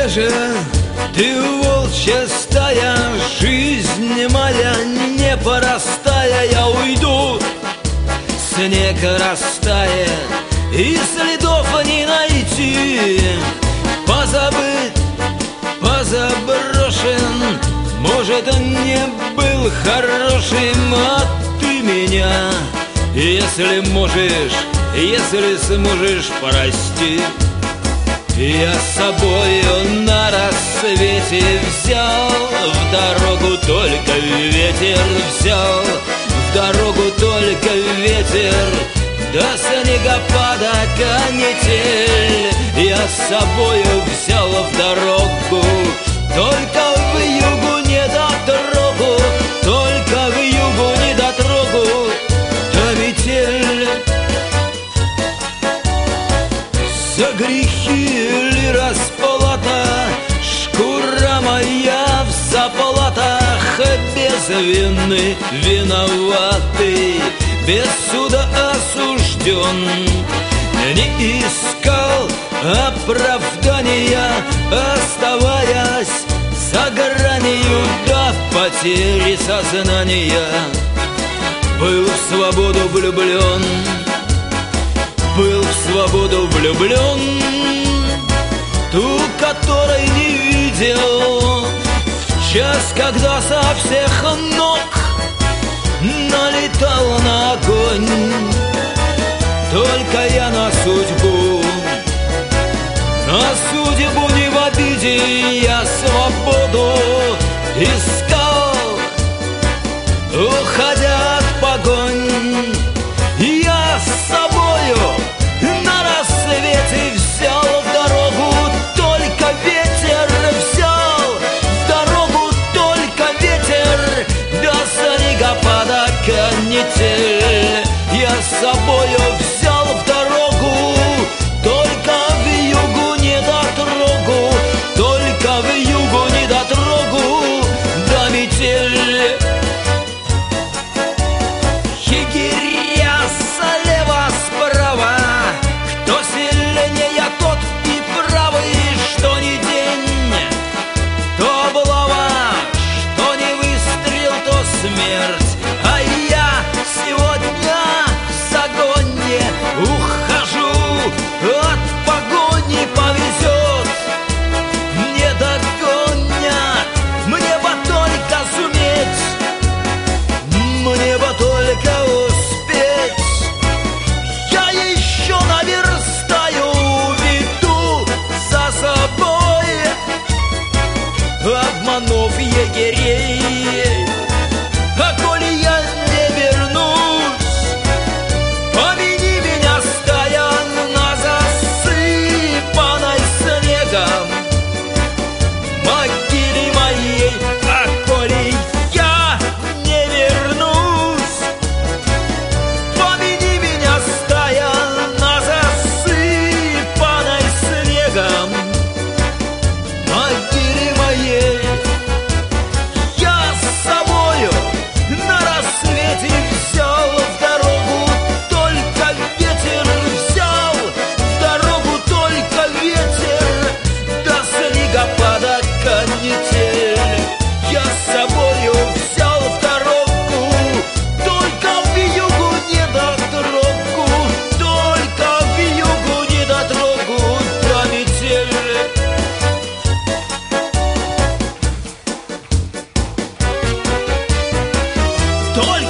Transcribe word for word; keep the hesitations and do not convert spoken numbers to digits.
где же ты, волчья стая? Жизнь моя непростая. Я уйду, снег растает, и следов не найти. Позабыт, позаброшен, может, он не был хорошим. А ты меня, если можешь, если сможешь, прости. Я с собою на рассвете взял в дорогу только ветер, взял в дорогу только ветер, до снегопада канитель. Я с собою взял в дорогу только в югу недотрогу, только в югу недотрогу, да метель. За грехи ли расплата, шкура моя в заплатах, без вины виноватый, без суда осужден. Не искал оправдания, оставаясь за гранью до потери сознания. Был в свободу влюблен, был в свободу влюблен, ту, которой не видел в час, когда со всех ног налетал на огонь. Только я на судьбу, на судьбу не в обиде, я свободу искал, уходя от погонь. Я с собою на рассвете взял в дорогу только ветер, взял в дорогу только ветер, до снегопада канитель. Я с собою взял в дорогу только в югу недотрогу, только в югу недотрогу, да метель. Егеря слева, справа, кто сильнее, тот и правый. Что ни день, то облава, что не выстрел, то смерть. А я сегодня в загоне ухожу от погони. Повезет, не догонят, мне бы только суметь, мне бы только успеть. Я еще наверстаю, веду за собой, обманув егерей. А коли я не вернусь, помяни меня, стая, на засыпанной снегом могиле моей. А коли я не вернусь, помяни меня, стая, на засыпанной снегом могиле моей. Я с собою на рассвете взял в дорогу только ветер, взял в дорогу только ветер, до снегопада канитель. Я с собою взял в дорогу только в югу недотрогу, только в югу недотрогу, да метель. Только